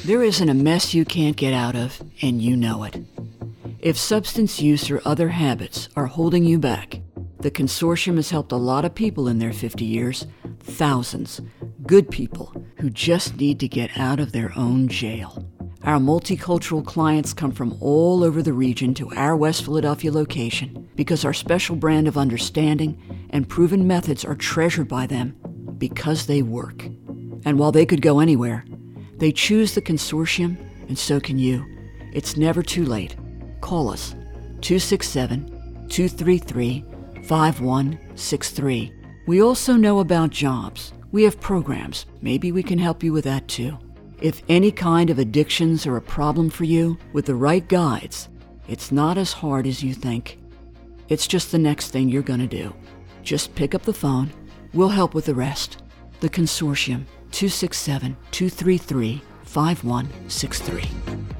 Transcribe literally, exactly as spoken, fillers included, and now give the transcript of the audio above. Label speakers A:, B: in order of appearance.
A: There isn't a mess you can't get out of, and you know it. If substance use or other habits are holding you back, the Consortium has helped a lot of people in their fifty years, thousands, good people who just need to get out of their own jail. Our multicultural clients come from all over the region to our West Philadelphia location because our special brand of understanding and proven methods are treasured by them because they work. And while they could go anywhere, they choose the Consortium, and so can you. It's never too late. Call us, two six seven, two three three, five one six three. We also know about jobs. We have programs. Maybe we can help you with that too. If any kind of addictions are a problem for you, with the right guides, it's not as hard as you think. It's just the next thing you're going to do. Just pick up the phone. We'll help with the rest. The Consortium, two six seven, two three three, five one six three.